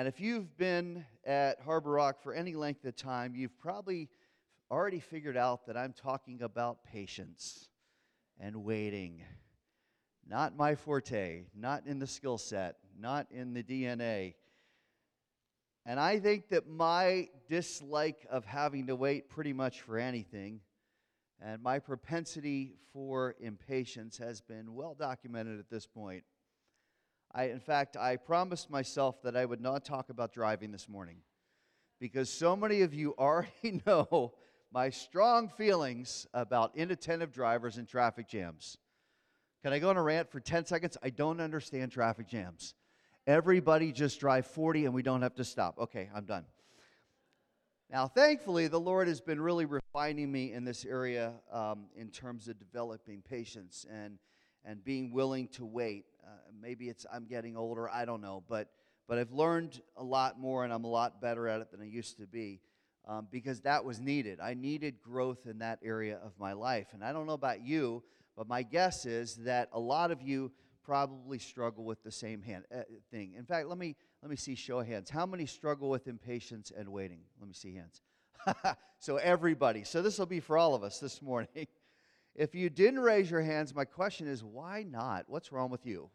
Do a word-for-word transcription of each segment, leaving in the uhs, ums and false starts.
And if you've been at Harbor Rock for any length of time, you've probably already figured out that I'm talking about patience and waiting. Not my forte, not in the skill set, not in the D N A. And I think that my dislike of having to wait pretty much for anything and my propensity for impatience has been well documented at this point. I, in fact, I promised myself that I would not talk about driving this morning because so many of you already know my strong feelings about inattentive drivers and traffic jams. Can I go on a rant for ten seconds? I don't understand traffic jams. Everybody just drive forty and we don't have to stop. Okay, I'm done. Now, thankfully, the Lord has been really refining me in this area um, in terms of developing patience and and being willing to wait. Uh, maybe it's I'm getting older, I don't know, but but I've learned a lot more and I'm a lot better at it than I used to be um, because that was needed. I needed growth in that area of my life. And I don't know about you, but my guess is that a lot of you probably struggle with the same hand, uh, thing. In fact, let me let me see, show of hands. How many struggle with impatience and waiting? Let me see hands. So everybody. So this will be for all of us this morning. If you didn't raise your hands, my question is, why not? What's wrong with you?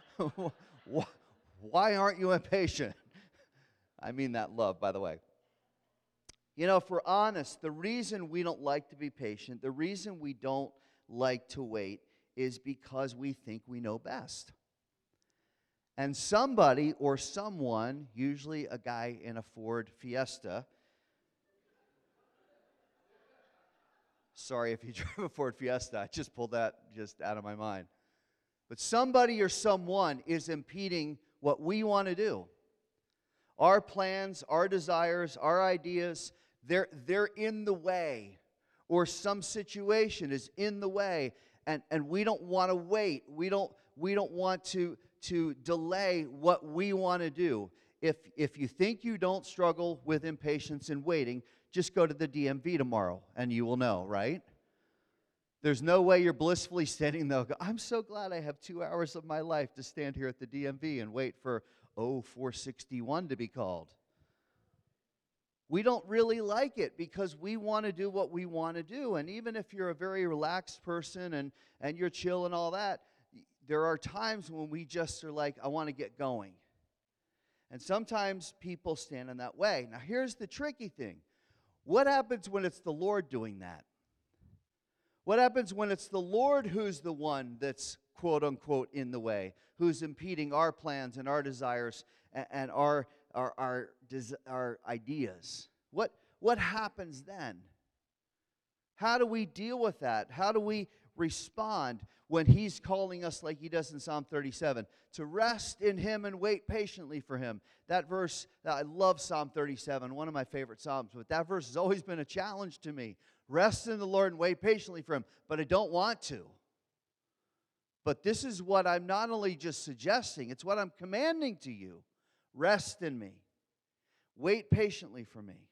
Why aren't you impatient? I mean that love, by the way. You know, if we're honest, the reason we don't like to be patient, the reason we don't like to wait is because we think we know best. And somebody or someone, usually a guy in a Ford Fiesta, sorry if you drive a Ford Fiesta, I just pulled that just out of my mind. But somebody or someone is impeding what we want to do. Our plans, our desires, our ideas, they're, they're in the way. Or some situation is in the way, and, and we don't want to wait. We don't, we don't want to, to delay what we want to do. If, if you think you don't struggle with impatience and waiting, just go to the D M V tomorrow, and you will know, right? There's no way you're blissfully standing there. I'm so glad I have two hours of my life to stand here at the D M V and wait for oh four sixty-one to be called. We don't really like it because we want to do what we want to do. And even if you're a very relaxed person and, and you're chill and all that, there are times when we just are like, I want to get going. And sometimes people stand in that way. Now, here's the tricky thing. What happens when it's the Lord doing that? What happens when it's the Lord who's the one that's, quote unquote, in the way, who's impeding our plans and our desires and, and our, our, our, our ideas? What, what happens then? How do we deal with that? How do we respond when He's calling us, like He does in Psalm thirty-seven, to rest in Him and wait patiently for Him? That verse, I love Psalm thirty-seven, one of my favorite Psalms, but that verse has always been a challenge to me. Rest in the Lord and wait patiently for Him, but I don't want to. But this is what I'm not only just suggesting, it's what I'm commanding to you. Rest in me. Wait patiently for me.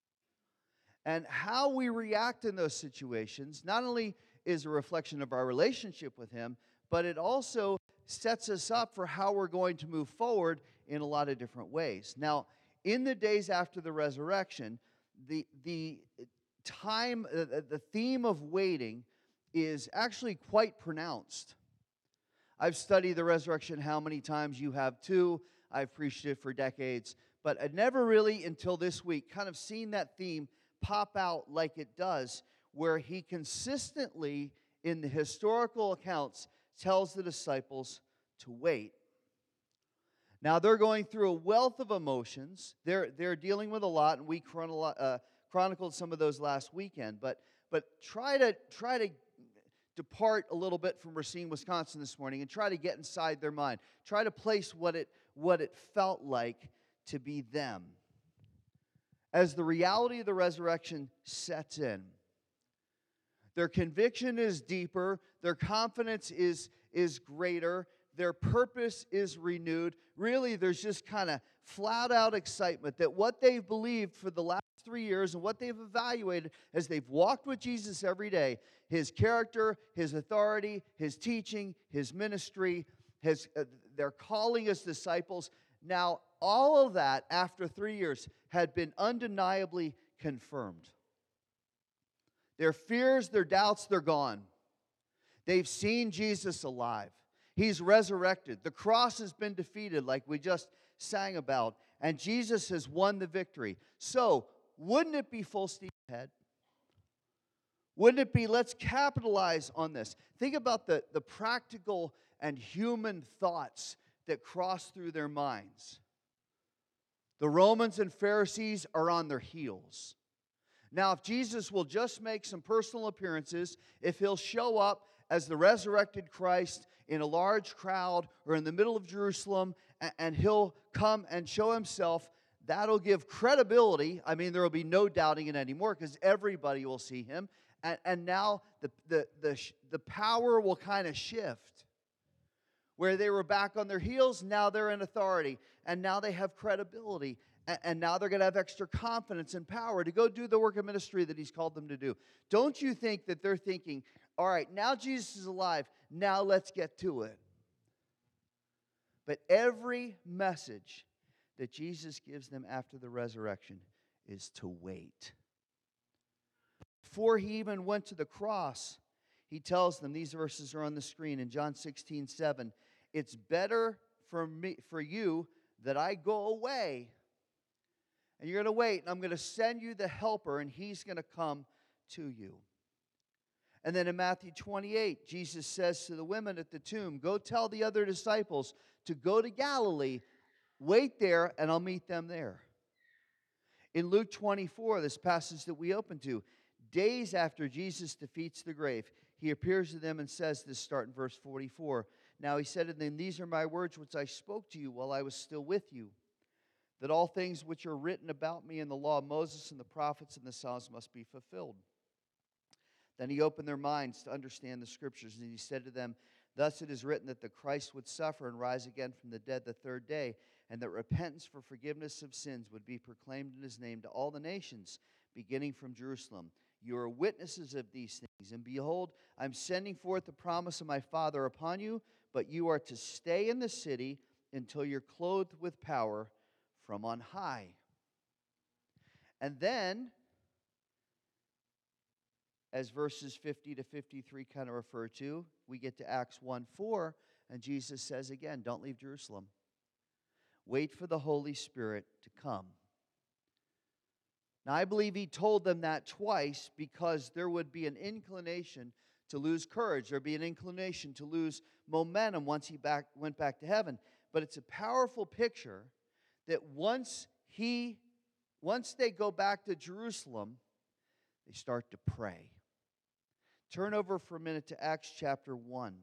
And how we react in those situations not only is a reflection of our relationship with Him, but it also sets us up for how we're going to move forward in a lot of different ways. Now, in the days after the resurrection, the the time, uh, the theme of waiting is actually quite pronounced. I've studied the resurrection how many times you have too. I've preached it for decades, but I'd never really until this week kind of seen that theme pop out like it does, where He consistently in the historical accounts tells the disciples to wait. Now, they're going through a wealth of emotions. They're, they're dealing with a lot, and we chronolo- uh, chronicled some of those last weekend. But, but try to try to depart a little bit from Racine, Wisconsin this morning and try to get inside their mind. Try to place what it, what it felt like to be them as the reality of the resurrection sets in. Their conviction is deeper. Their confidence is, is greater. Their purpose is renewed. Really, there's just kind of flat-out excitement that what they've believed for the last three years and what they've evaluated as they've walked with Jesus every day, His character, His authority, His teaching, His ministry, His, uh, their calling as disciples. Now, all of that, after three years, had been undeniably confirmed. Their fears, their doubts, they're gone. They've seen Jesus alive. He's resurrected. The cross has been defeated, like we just sang about, and Jesus has won the victory. So, wouldn't it be full steam ahead? Wouldn't it be, let's capitalize on this. Think about the, the practical and human thoughts that cross through their minds. The Romans and Pharisees are on their heels. Now, if Jesus will just make some personal appearances, if he'll show up as the resurrected Christ in a large crowd or in the middle of Jerusalem, and, and he'll come and show himself, that'll give credibility. I mean, there will be no doubting it anymore because everybody will see him. And, and now the, the, the, the power will kind of shift. Where they were back on their heels, now they're in authority. And now they have credibility. And, and now they're going to have extra confidence and power to go do the work of ministry that he's called them to do. Don't you think that they're thinking, all right, now Jesus is alive, now let's get to it. But every message that Jesus gives them after the resurrection is to wait. Before he even went to the cross, he tells them, these verses are on the screen in John sixteen seven, it's better for me, for you that I go away. And you're going to wait, and I'm going to send you the helper, and he's going to come to you. And then in Matthew twenty-eight, Jesus says to the women at the tomb, go tell the other disciples to go to Galilee, wait there, and I'll meet them there. In Luke twenty-four, this passage that we opened to, days after Jesus defeats the grave, he appears to them and says this, start in verse forty-four. Now he said to them, these are my words which I spoke to you while I was still with you, that all things which are written about me in the law of Moses and the prophets and the Psalms must be fulfilled. Then he opened their minds to understand the Scriptures, and he said to them, thus it is written that the Christ would suffer and rise again from the dead the third day, and that repentance for forgiveness of sins would be proclaimed in his name to all the nations, beginning from Jerusalem. You are witnesses of these things. And behold, I'm sending forth the promise of my Father upon you, but you are to stay in the city until you're clothed with power from on high. And then, as verses fifty to fifty-three kind of refer to, we get to Acts one four, and Jesus says again, don't leave Jerusalem. Wait for the Holy Spirit to come. Now, I believe he told them that twice because there would be an inclination to lose courage. There would be an inclination to lose momentum once he back, went back to heaven. But it's a powerful picture that once he, once they go back to Jerusalem, they start to pray. Turn over for a minute to Acts chapter one.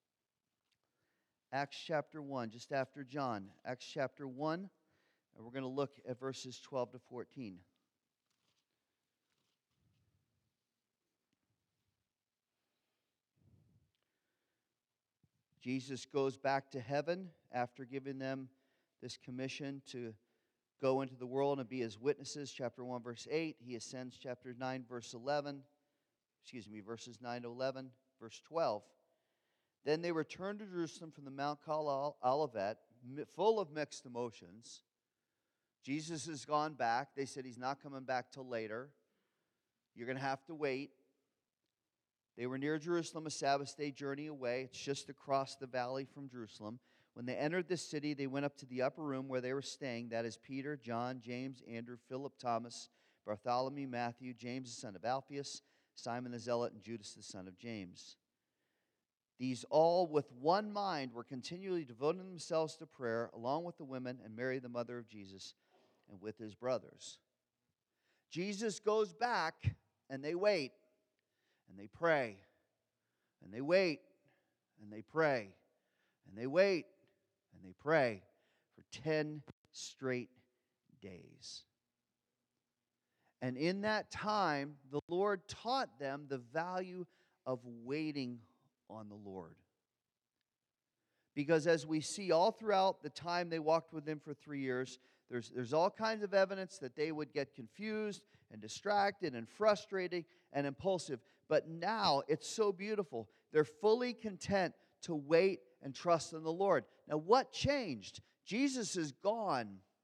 Acts chapter one, just after John. Acts chapter one, and we're going to look at verses twelve to fourteen. Jesus goes back to heaven after giving them this commission to go into the world and be his witnesses. Chapter one, verse eight. He ascends, chapter nine, verse eleven. Excuse me, verses nine to eleven, verse twelve. Then they returned to Jerusalem from the Mount called Olivet, full of mixed emotions. Jesus has gone back. They said he's not coming back till later. You're going to have to wait. They were near Jerusalem, a Sabbath day journey away. It's just across the valley from Jerusalem. When they entered the city, they went up to the upper room where they were staying. That is Peter, John, James, Andrew, Philip, Thomas, Bartholomew, Matthew, James the son of Alphaeus, Simon the Zealot, and Judas the son of James. These all with one mind were continually devoting themselves to prayer, along with the women and Mary the mother of Jesus, and with his brothers. Jesus goes back, and they wait. And they pray, and they wait, and they pray, and they wait, and they pray for ten straight days. And in that time, the Lord taught them the value of waiting on the Lord. Because as we see all throughout the time they walked with him for three years, there's, there's all kinds of evidence that they would get confused and distracted and frustrated and impulsive. But now it's so beautiful. They're fully content to wait and trust in the Lord. Now, what changed? Jesus is gone.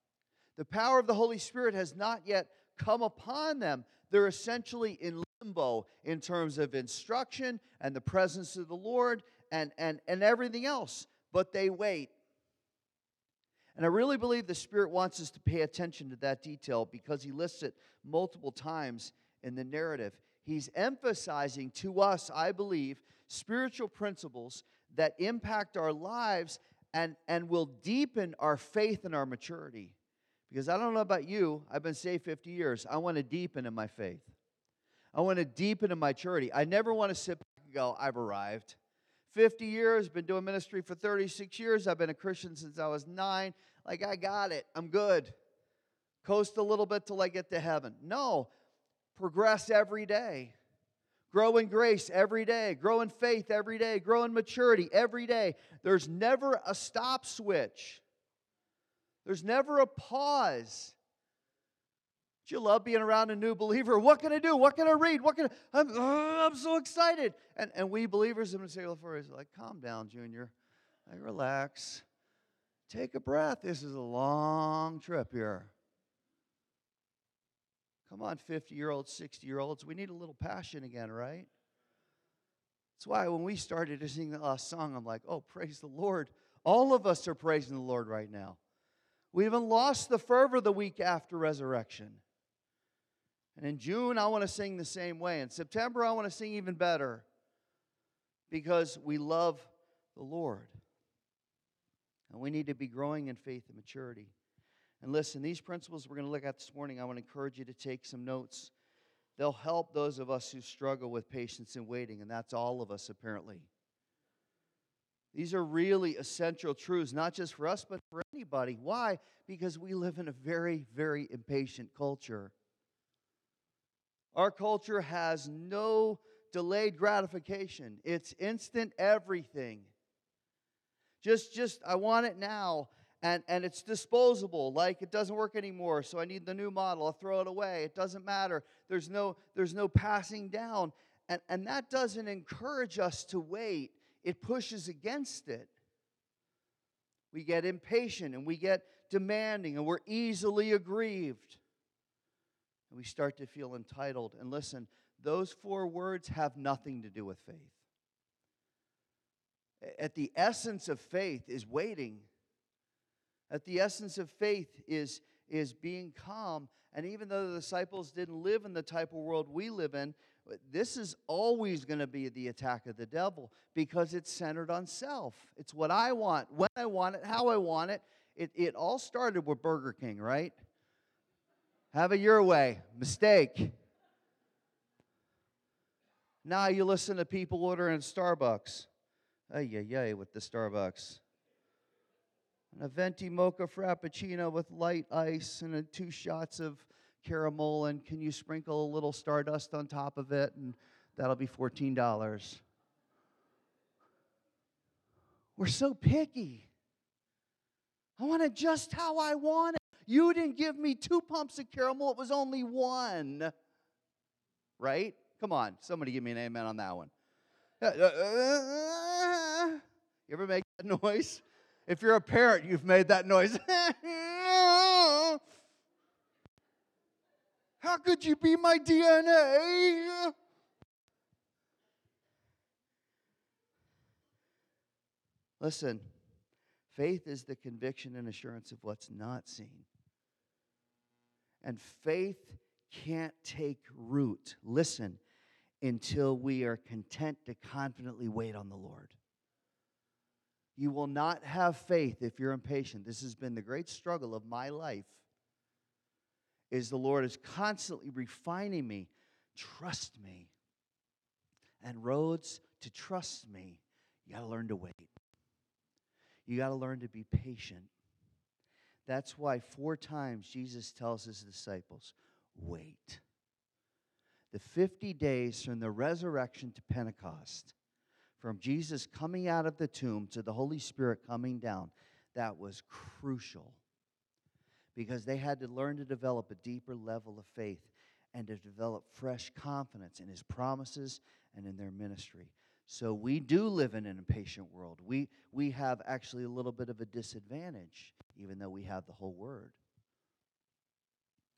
The power of the Holy Spirit has not yet come upon them. They're essentially in limbo in terms of instruction and the presence of the Lord and, and, and everything else. But they wait. And I really believe the Spirit wants us to pay attention to that detail because He lists it multiple times in the narrative. He's emphasizing to us, I believe, spiritual principles that impact our lives and, and will deepen our faith and our maturity. Because I don't know about you, I've been saved fifty years. I want to deepen in my faith. I want to deepen in my maturity. I never want to sit back and go, I've arrived. fifty years, been doing ministry for thirty-six years. I've been a Christian since I was nine. Like, I got it. I'm good. Coast a little bit till I get to heaven. No. Progress every day. Grow in grace every day. Grow in faith every day. Grow in maturity every day. There's never a stop switch. There's never a pause. Do you love being around a new believer? What can I do? What can I read? What can I, I'm, oh, I'm so excited. And, and we believers have been saying, like, calm down, Junior. Like, relax. Take a breath. This is a long trip here. Come on, fifty-year-olds, sixty-year-olds. We need a little passion again, right? That's why when we started to sing the last song, I'm like, oh, praise the Lord. All of us are praising the Lord right now. We haven't lost the fervor the week after resurrection. And in June, I want to sing the same way. In September, I want to sing even better because we love the Lord. And we need to be growing in faith and maturity. And listen, these principles we're going to look at this morning, I want to encourage you to take some notes. They'll help those of us who struggle with patience and waiting, and that's all of us apparently. These are really essential truths, not just for us, but for anybody. Why? Because we live in a very, very impatient culture. Our culture has no delayed gratification. It's instant everything. Just, just, I want it now, and, and it's disposable, like it doesn't work anymore, so I need the new model. I'll throw it away. It doesn't matter. There's no, there's no passing down. And, and that doesn't encourage us to wait. It pushes against it. We get impatient, and we get demanding, and we're easily aggrieved. And we start to feel entitled. And listen, those four words have nothing to do with faith. At the essence of faith is waiting. At the essence of faith is, is being calm. And even though the disciples didn't live in the type of world we live in, this is always going to be the attack of the devil because it's centered on self. It's what I want, when I want it, how I want it. It, it all started with Burger King, right? Have it your way. Mistake. Now you listen to people ordering Starbucks. Ay, ay, ay, with the Starbucks. And a venti mocha frappuccino with light ice and a two shots of caramel, and can you sprinkle a little stardust on top of it, and that'll be fourteen dollars. We're so picky. I want it just how I want it. You didn't give me two pumps of caramel. It was only one. Right? Come on. Somebody give me an amen on that one. You ever make that noise? If you're a parent, you've made that noise. How could you be my D N A? Listen, faith is the conviction and assurance of what's not seen. And faith can't take root, listen, until we are content to confidently wait on the Lord. You will not have faith if you're impatient. This has been the great struggle of my life, is the Lord is constantly refining me. Trust me. And roads to trust me, you got to learn to wait. You got to learn to be patient. That's why four times Jesus tells his disciples, wait. The fifty days from the resurrection to Pentecost, from Jesus coming out of the tomb to the Holy Spirit coming down, that was crucial. Because they had to learn to develop a deeper level of faith and to develop fresh confidence in his promises and in their ministry. So we do live in an impatient world. We, we have actually a little bit of a disadvantage, even though we have the whole word.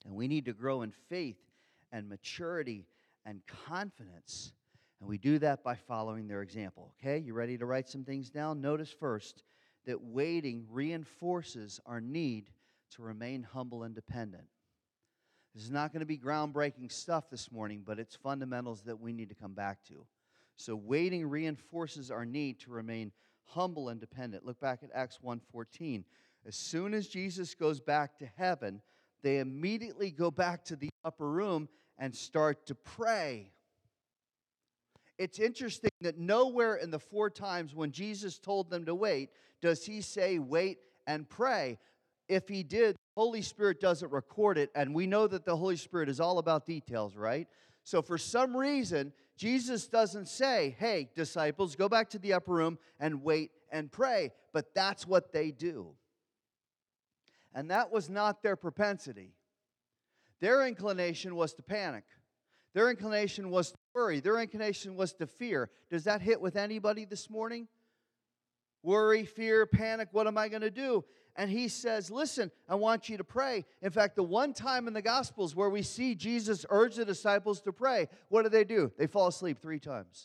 And we need to grow in faith and maturity and confidence. And we do that by following their example. Okay, you ready to write some things down? Notice first that waiting reinforces our need to remain humble and dependent. This is not going to be groundbreaking stuff this morning, but it's fundamentals that we need to come back to. So waiting reinforces our need to remain humble and dependent. Look back at Acts one fourteen. As soon as Jesus goes back to heaven, they immediately go back to the upper room and start to pray. It's interesting that nowhere in the four times when Jesus told them to wait does he say wait and pray. If he did, the Holy Spirit doesn't record it, and we know that the Holy Spirit is all about details, right? So for some reason, Jesus doesn't say, hey, disciples, go back to the upper room and wait and pray. But that's what they do. And that was not their propensity. Their inclination was to panic. Their inclination was to worry. Their inclination was to fear. Does that hit with anybody this morning? Worry, fear, panic, what am I going to do? And he says, listen, I want you to pray. In fact, the one time in the Gospels where we see Jesus urge the disciples to pray, what do they do? They fall asleep three times.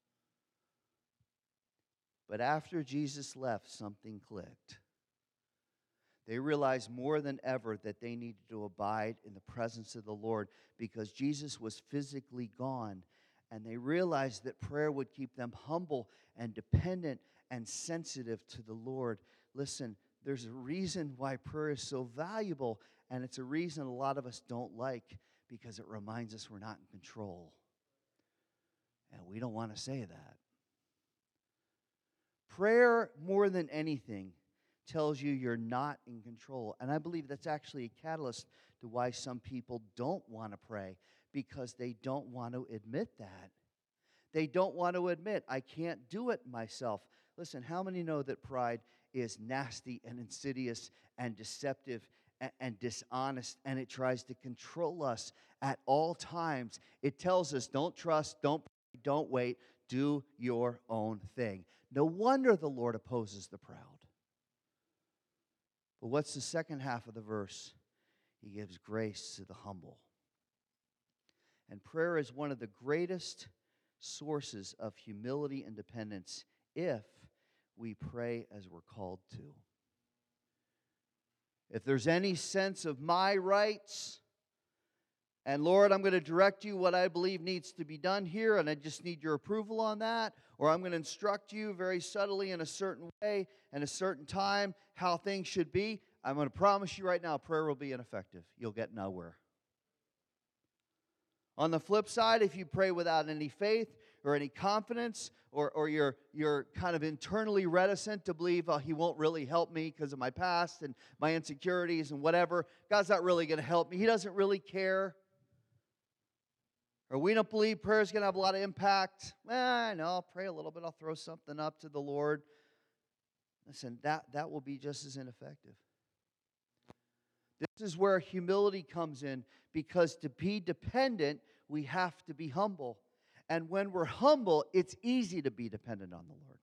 But after Jesus left, something clicked. They realized more than ever that they needed to abide in the presence of the Lord because Jesus was physically gone. And they realized that prayer would keep them humble and dependent and sensitive to the Lord. Listen, there's a reason why prayer is so valuable, and it's a reason a lot of us don't like, because it reminds us we're not in control. And we don't want to say that. Prayer, more than anything, tells you you're not in control. And I believe that's actually a catalyst to why some people don't want to pray, because they don't want to admit that. They don't want to admit, I can't do it myself. Listen, how many know that pride is nasty and insidious and deceptive and, and dishonest, and it tries to control us at all times? It tells us, don't trust, don't pray, don't wait, do your own thing. No wonder the Lord opposes the proud. But what's the second half of the verse? He gives grace to the humble. And prayer is one of the greatest sources of humility and dependence if we pray as we're called to. If there's any sense of my rights, and Lord, I'm going to direct you what I believe needs to be done here, and I just need your approval on that, or I'm going to instruct you very subtly in a certain way and a certain time how things should be, I'm going to promise you right now, prayer will be ineffective. You'll get nowhere. On the flip side, if you pray without any faith or any confidence, or, or you're, you're kind of internally reticent to believe, oh, he won't really help me because of my past and my insecurities and whatever, God's not really going to help me. He doesn't really care. Or we don't believe prayer is going to have a lot of impact. Eh, I know, I'll pray a little bit. I'll throw something up to the Lord. Listen, that, that will be just as ineffective. This is where humility comes in, because to be dependent, we have to be humble. And when we're humble, it's easy to be dependent on the Lord.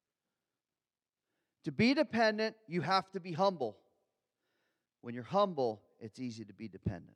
To be dependent, you have to be humble. When you're humble, it's easy to be dependent.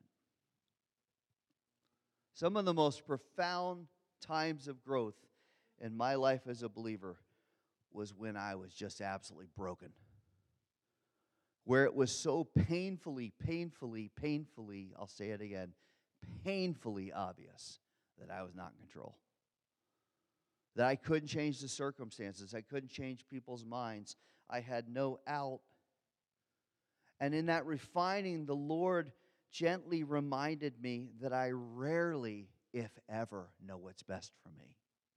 Some of the most profound times of growth in my life as a believer was when I was just absolutely broken. Where it was so painfully, painfully, painfully, I'll say it again, painfully obvious that I was not in control. That I couldn't change the circumstances. I couldn't change people's minds. I had no out. And in that refining, the Lord gently reminded me that I rarely, if ever, know what's best for me.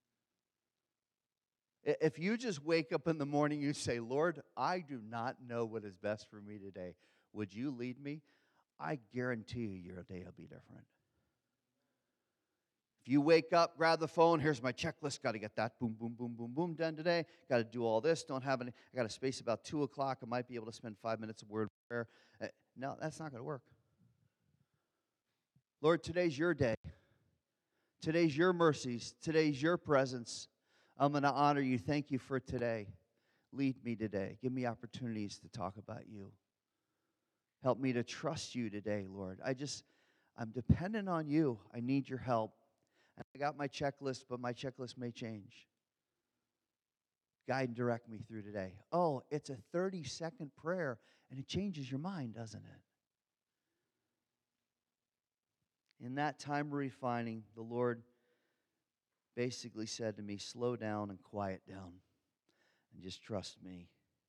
If you just wake up in the morning, you say, Lord, I do not know what is best for me today. Would you lead me? I guarantee you your day will be different. If you wake up, grab the phone, here's my checklist, got to get that boom, boom, boom, boom, boom done today. Got to do all this, don't have any, I got a space about two o'clock, I might be able to spend five minutes of word prayer. Uh, no, that's not going to work. Lord, today's your day. Today's your mercies. Today's your presence. I'm going to honor you. Thank you for today. Lead me today. Give me opportunities to talk about you. Help me to trust you today, Lord. I just, I'm dependent on you. I need your help. And I got my checklist, but my checklist may change. Guide and direct me through today. Oh, it's a thirty-second prayer, and it changes your mind, doesn't it? In that time of refining, the Lord basically said to me, slow down and quiet down and just trust me.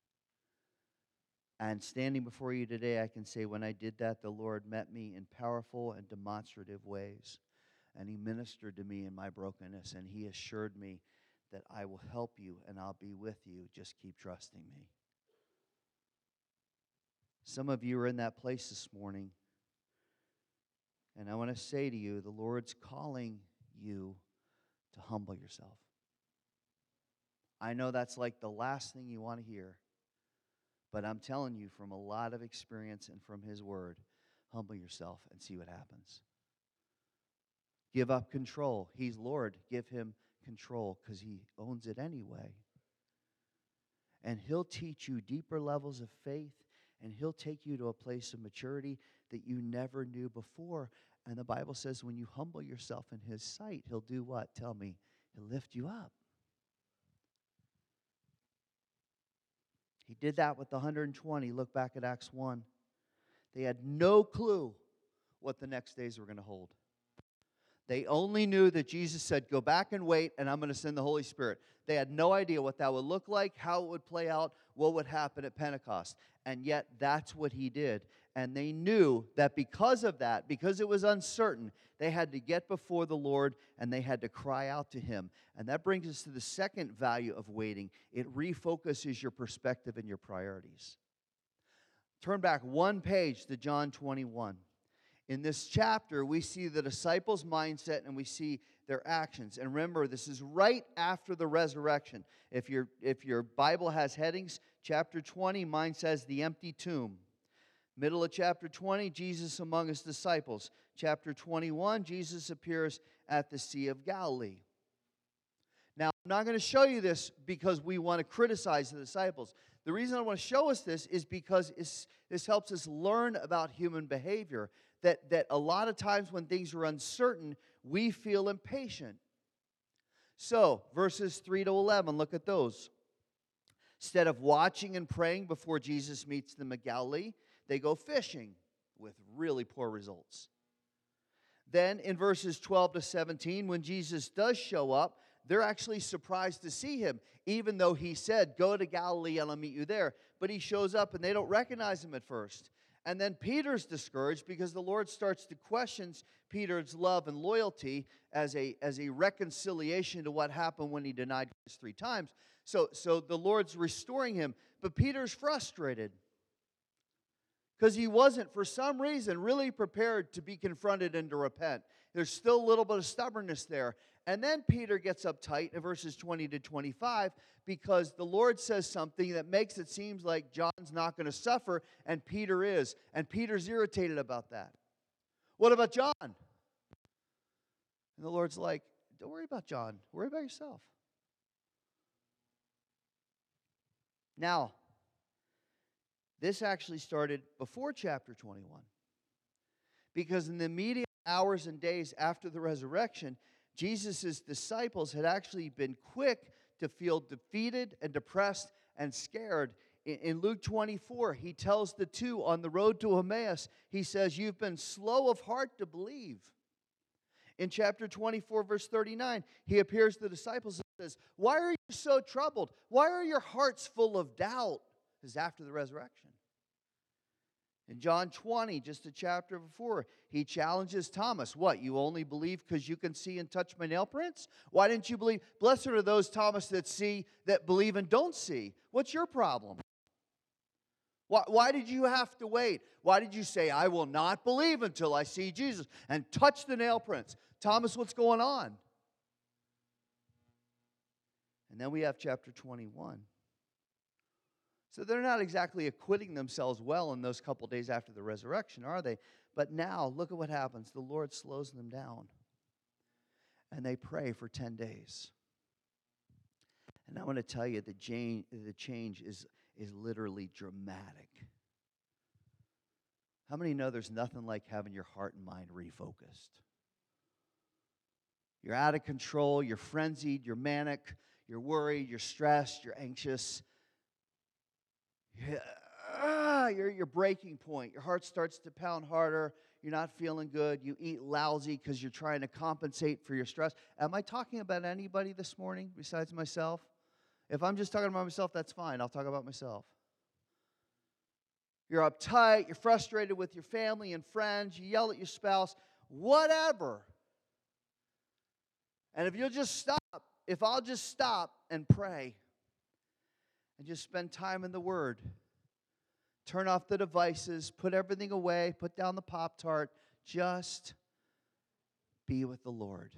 And standing before you today, I can say when I did that, the Lord met me in powerful and demonstrative ways. And He ministered to me in my brokenness, and He assured me that I will help you and I'll be with you. Just keep trusting me. Some of you are in that place this morning. And I want to say to you, the Lord's calling you to humble yourself. I know that's like the last thing you want to hear. But I'm telling you from a lot of experience and from His Word, humble yourself and see what happens. Give up control. He's Lord. Give Him control because He owns it anyway. And He'll teach you deeper levels of faith, and He'll take you to a place of maturity that you never knew before. And the Bible says when you humble yourself in His sight, He'll do what? Tell me. He'll lift you up. He did that with the one hundred twenty. Look back at Acts one. They had no clue what the next days were going to hold. They only knew that Jesus said, go back and wait, and I'm going to send the Holy Spirit. They had no idea what that would look like, how it would play out, what would happen at Pentecost. And yet, that's what He did. And they knew that because of that, because it was uncertain, they had to get before the Lord and they had to cry out to Him. And that brings us to the second value of waiting. It refocuses your perspective and your priorities. Turn back one page to John twenty-one. In this chapter, we see the disciples' mindset and we see their actions. And remember, this is right after the resurrection. If your, if your Bible has headings, chapter twenty, mine says the empty tomb. Middle of chapter twenty, Jesus among His disciples. Chapter twenty-one, Jesus appears at the Sea of Galilee. Now, I'm not going to show you this because we want to criticize the disciples. The reason I want to show us this is because it's, this helps us learn about human behavior. That, that a lot of times when things are uncertain, we feel impatient. So, verses three to eleven, look at those. Instead of watching and praying before Jesus meets them at Galilee, they go fishing with really poor results. Then in verses twelve to seventeen, when Jesus does show up, they're actually surprised to see Him, even though He said, go to Galilee and I'll meet you there. But He shows up and they don't recognize Him at first. And then Peter's discouraged because the Lord starts to question Peter's love and loyalty as a, as a reconciliation to what happened when he denied Christ three times. So, so the Lord's restoring him. But Peter's frustrated because he wasn't, for some reason, really prepared to be confronted and to repent. There's still a little bit of stubbornness there. And then Peter gets uptight in verses twenty to twenty-five because the Lord says something that makes it seem like John's not going to suffer, and Peter is. And Peter's irritated about that. What about John? And the Lord's like, don't worry about John. Worry about yourself. Now, this actually started before chapter twenty-one. Because in the immediate hours and days after the resurrection, Jesus' disciples had actually been quick to feel defeated and depressed and scared. In, in Luke twenty-four, He tells the two on the road to Emmaus, He says, you've been slow of heart to believe. In chapter twenty-four, verse thirty-nine, He appears to the disciples and says, why are you so troubled? Why are your hearts full of doubt? This is after the resurrection. In John twenty, just a chapter before, He challenges Thomas. What, you only believe because you can see and touch my nail prints? Why didn't you believe? Blessed are those, Thomas, that see, that believe and don't see. What's your problem? Why, why did you have to wait? Why did you say, I will not believe until I see Jesus and touch the nail prints? Thomas, what's going on? And then we have chapter twenty-one. So they're not exactly acquitting themselves well in those couple days after the resurrection, are they? But now, look at what happens. The Lord slows them down. And they pray for ten days. And I want to tell you, the change, the change is, is literally dramatic. How many know there's nothing like having your heart and mind refocused? You're out of control, you're frenzied, you're manic, you're worried, you're stressed, you're anxious. Yeah, ah, you're at your breaking point. Your heart starts to pound harder. You're not feeling good. You eat lousy because you're trying to compensate for your stress. Am I talking about anybody this morning besides myself? If I'm just talking about myself, that's fine. I'll talk about myself. You're uptight. You're frustrated with your family and friends. You yell at your spouse. Whatever. And if you'll just stop, if I'll just stop and pray and just spend time in the Word, turn off the devices, put everything away, put down the Pop-Tart, just be with the Lord.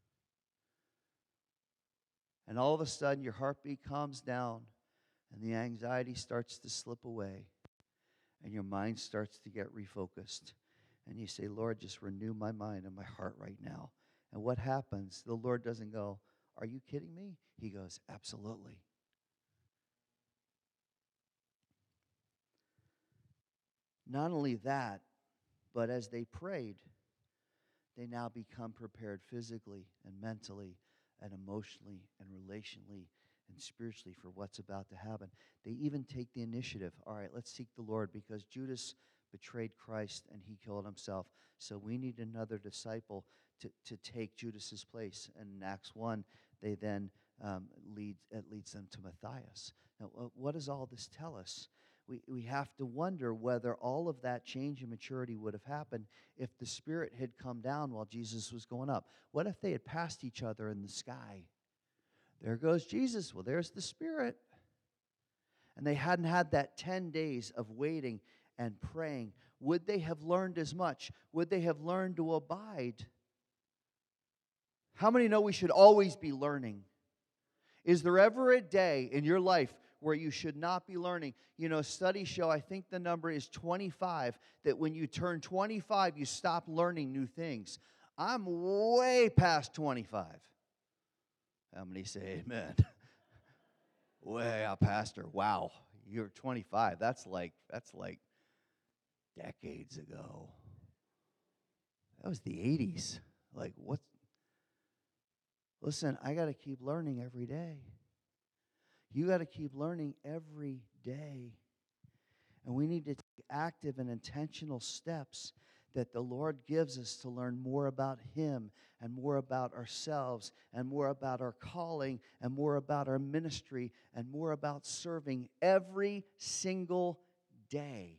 And all of a sudden, your heartbeat calms down, and the anxiety starts to slip away, and your mind starts to get refocused. And you say, Lord, just renew my mind and my heart right now. And what happens? The Lord doesn't go, are you kidding me? He goes, absolutely. Not only that, but as they prayed, they now become prepared physically and mentally and emotionally and relationally and spiritually for what's about to happen. They even take the initiative. All right, let's seek the Lord, because Judas betrayed Christ and he killed himself. So we need another disciple to, to take Judas's place. And in Acts one, they then um, lead, it leads them to Matthias. Now, what does all this tell us? We, we have to wonder whether all of that change in maturity would have happened if the Spirit had come down while Jesus was going up. What if they had passed each other in the sky? There goes Jesus. Well, there's the Spirit. And they hadn't had that ten days of waiting and praying. Would they have learned as much? Would they have learned to abide? How many know we should always be learning? Is there ever a day in your life where you should not be learning? You know, studies show, I think the number is twenty-five, that when you turn twenty-five, you stop learning new things. I'm way past twenty-five. How many say amen? Way out, Pastor. Wow, you're twenty-five. That's like, that's like decades ago. That was the eighties. Like, what? Listen, I got to keep learning every day. You got to keep learning every day. And we need to take active and intentional steps that the Lord gives us to learn more about Him and more about ourselves and more about our calling and more about our ministry and more about serving every single day.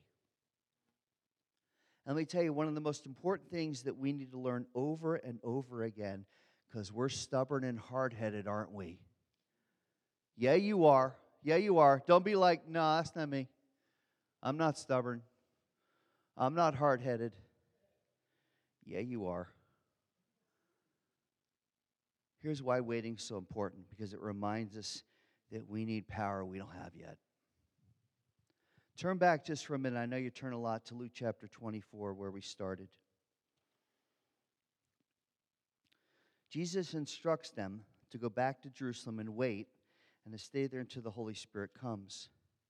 And let me tell you, one of the most important things that we need to learn over and over again, because we're stubborn and hard-headed, aren't we? Yeah, you are. Yeah, you are. Don't be like, no, that's not me. I'm not stubborn. I'm not hard-headed. Yeah, you are. Here's why waiting's so important, because it reminds us that we need power we don't have yet. Turn back just for a minute. I know you turn a lot to Luke chapter twenty-four, where we started. Jesus instructs them to go back to Jerusalem and wait, and to stay there until the Holy Spirit comes.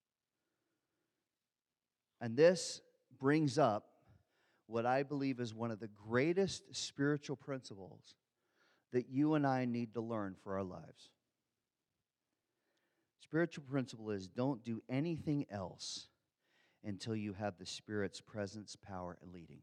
And this brings up what I believe is one of the greatest spiritual principles that you and I need to learn for our lives. Spiritual principle is, don't do anything else until you have the Spirit's presence, power, and leading.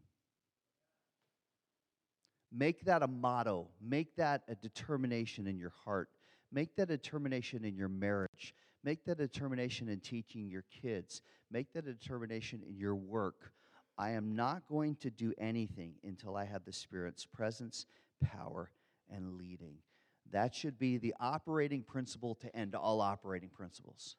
Make that a motto. Make that a determination in your heart. Make that a determination in your marriage. Make that a determination in teaching your kids. Make that a determination in your work. I am not going to do anything until I have the Spirit's presence, power, and leading. That should be the operating principle to end all operating principles.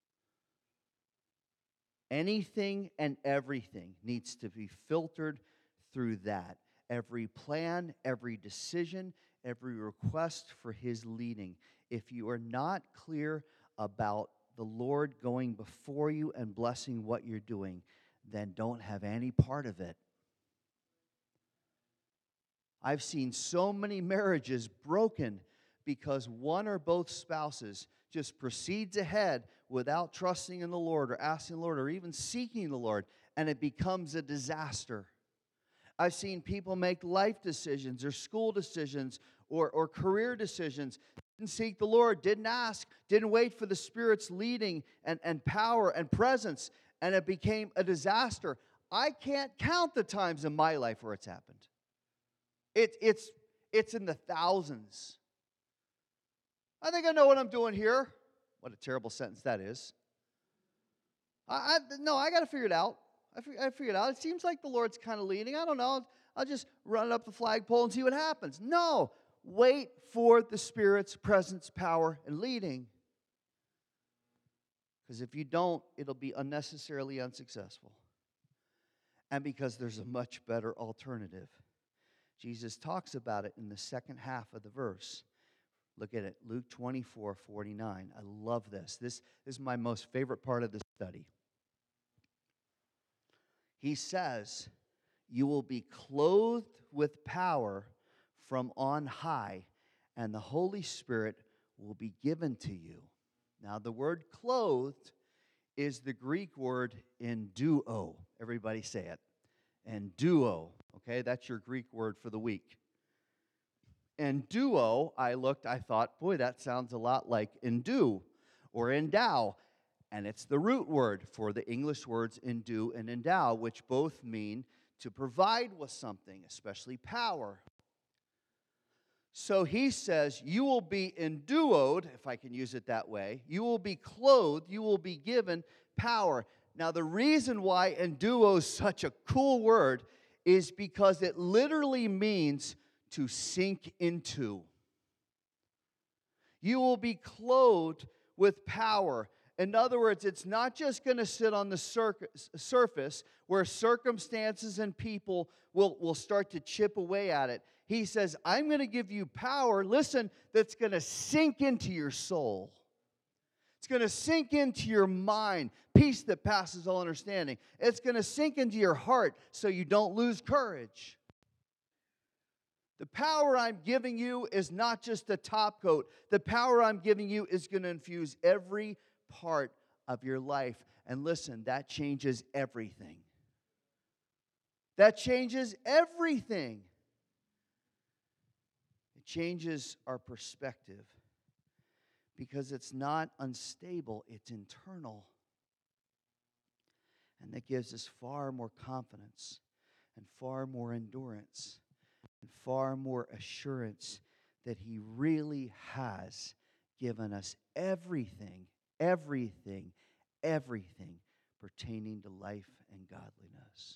Anything and everything needs to be filtered through that. Every plan, every decision, every request for His leading. If you are not clear about the Lord going before you and blessing what you're doing, then don't have any part of it. I've seen so many marriages broken because one or both spouses just proceeds ahead without trusting in the Lord or asking the Lord or even seeking the Lord. and it becomes a disaster. I've seen people make life decisions or school decisions or, or career decisions, didn't seek the Lord, didn't ask, didn't wait for the Spirit's leading and, and power and presence, and it became a disaster. I can't count the times in my life where it's happened. It, it's, it's in the thousands. I think I know what I'm doing here. What a terrible sentence that is. I, I no, I got to figure it out. I, I figured it out. It seems like the Lord's kind of leading. I don't know. I'll, I'll just run up the flagpole and see what happens. No. Wait for the Spirit's presence, power, and leading. Because if you don't, it'll be unnecessarily unsuccessful. And because there's a much better alternative. Jesus talks about it in the second half of the verse. Look at it, Luke twenty-four forty-nine. I love this. This, this is my most favorite part of the study. He says, you will be clothed with power from on high, and the Holy Spirit will be given to you. Now, the word clothed is the Greek word enduo. Everybody say it. Enduo. Okay, that's your Greek word for the week. Enduo, I looked, I thought, boy, that sounds a lot like endue or endow. And it's the root word for the English words endue and endow, which both mean to provide with something, especially power. So he says, you will be endued, if I can use it that way. You will be clothed, you will be given power. Now, the reason why enduo is such a cool word is because it literally means to sink into. You will be clothed with power. In other words, it's not just going to sit on the surface where circumstances and people will, will start to chip away at it. He says, I'm going to give you power, listen, that's going to sink into your soul. It's going to sink into your mind, peace that passes all understanding. It's going to sink into your heart so you don't lose courage. The power I'm giving you is not just a top coat. The power I'm giving you is going to infuse every part of your life. And listen, that changes everything. That changes everything. It changes our perspective because it's not unstable, it's internal. And that gives us far more confidence and far more endurance and far more assurance that He really has given us everything, everything, everything pertaining to life and godliness.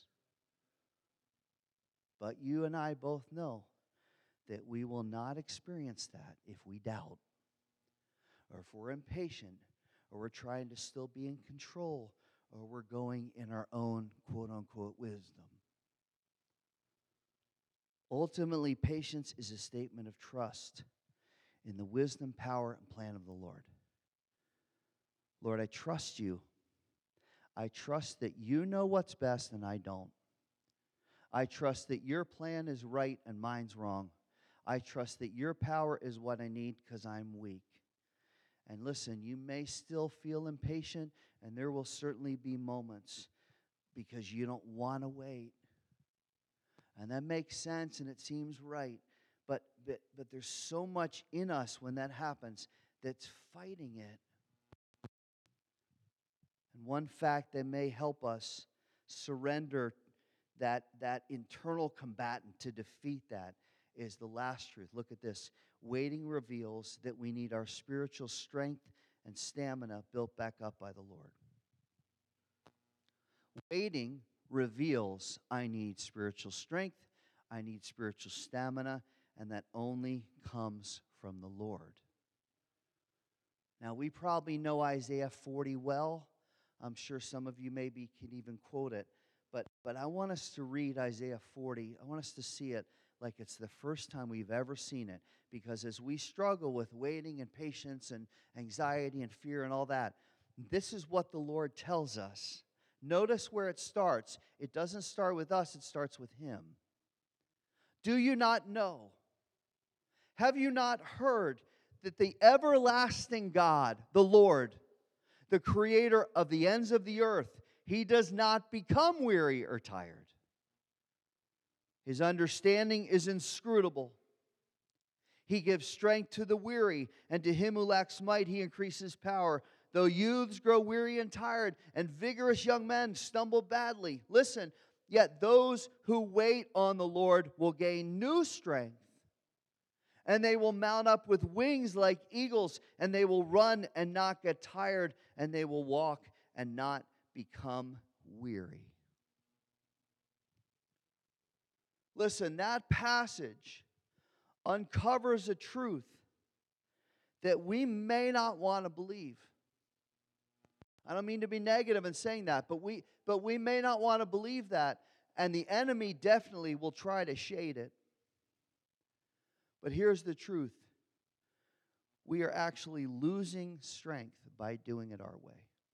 But you and I both know that we will not experience that if we doubt, or if we're impatient, or we're trying to still be in control, or we're going in our own quote-unquote wisdom. Ultimately, patience is a statement of trust in the wisdom, power, and plan of the Lord. Lord, I trust you. I trust that you know what's best and I don't. I trust that your plan is right and mine's wrong. I trust that your power is what I need because I'm weak. And listen, you may still feel impatient, and there will certainly be moments because you don't want to wait. And that makes sense and it seems right. But, but, but there's so much in us when that happens that's fighting it. And one fact that may help us surrender that, that internal combatant to defeat that is the last truth. Look at this. Waiting reveals that we need our spiritual strength and stamina built back up by the Lord. Waiting reveals I need spiritual strength, I need spiritual stamina, and that only comes from the Lord. Now, we probably know Isaiah forty well. I'm sure some of you maybe can even quote it. But, but I want us to read Isaiah forty. I want us to see it like it's the first time we've ever seen it. Because as we struggle with waiting and patience and anxiety and fear and all that, this is what the Lord tells us. Notice where it starts. It doesn't start with us, it starts with Him. Do you not know? Have you not heard that the everlasting God, the Lord, the creator of the ends of the earth, He does not become weary or tired. His understanding is inscrutable. He gives strength to the weary, and to him who lacks might, he increases power. Though youths grow weary and tired, and vigorous young men stumble badly. Listen, yet those who wait on the Lord will gain new strength. And they will mount up with wings like eagles, and they will run and not get tired, and they will walk and not become weary. Listen, that passage uncovers a truth that we may not want to believe. I don't mean to be negative in saying that, but we but we may not want to believe that, and the enemy definitely will try to shade it. But here's the truth. We are actually losing strength by doing it our way.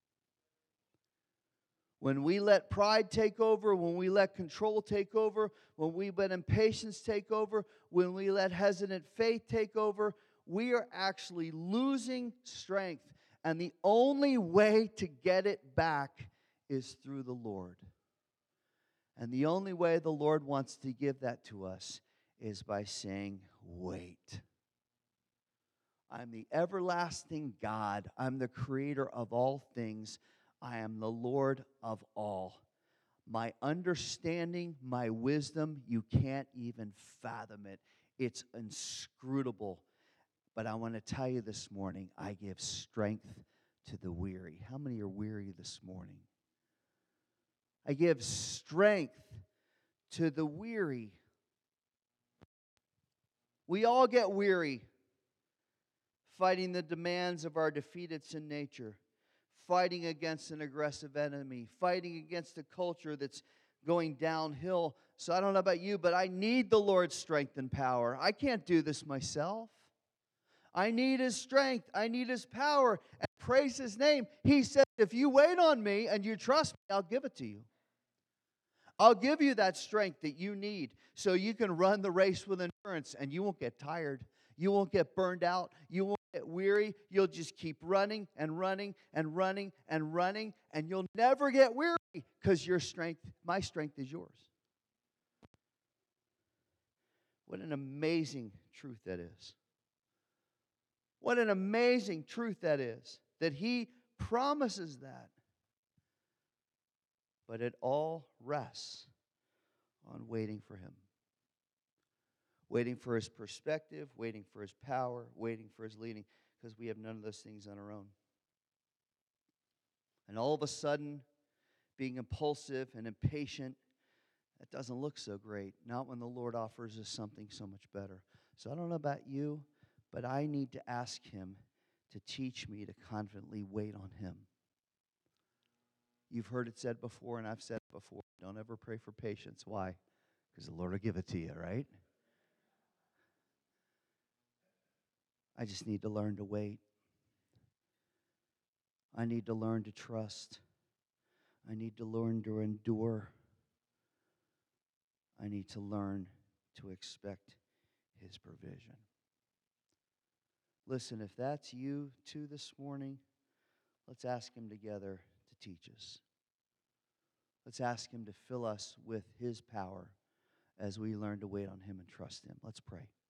When we let pride take over, when we let control take over, when we let impatience take over, when we let hesitant faith take over, we are actually losing strength. And the only way to get it back is through the Lord. And the only way the Lord wants to give that to us is by saying, wait. I'm the everlasting God. I'm the creator of all things. I am the Lord of all. My understanding, my wisdom, you can't even fathom it. It's inscrutable. But I want to tell you this morning, I give strength to the weary. How many are weary this morning? I give strength to the weary. We all get weary fighting the demands of our defeated sin nature, fighting against an aggressive enemy, fighting against a culture that's going downhill. So I don't know about you, but I need the Lord's strength and power. I can't do this myself. I need His strength. I need His power. And praise His name. He said, if you wait on me and you trust me, I'll give it to you. I'll give you that strength that you need so you can run the race with endurance and you won't get tired. You won't get burned out. You won't get weary. You'll just keep running and running and running and running, and you'll never get weary because your strength, my strength is yours. What an amazing truth that is. What an amazing truth that is, that He promises that. But it all rests on waiting for Him. Waiting for His perspective, waiting for His power, waiting for His leading, because we have none of those things on our own. And all of a sudden, being impulsive and impatient, that doesn't look so great. Not when the Lord offers us something so much better. So I don't know about you, but I need to ask Him to teach me to confidently wait on Him. You've heard it said before, and I've said it before. Don't ever pray for patience. Why? Because the Lord will give it to you, right? I just need to learn to wait. I need to learn to trust. I need to learn to endure. I need to learn to expect His provision. Listen, if that's you too this morning, let's ask Him together to teach us. Let's ask Him to fill us with His power as we learn to wait on Him and trust Him. Let's pray.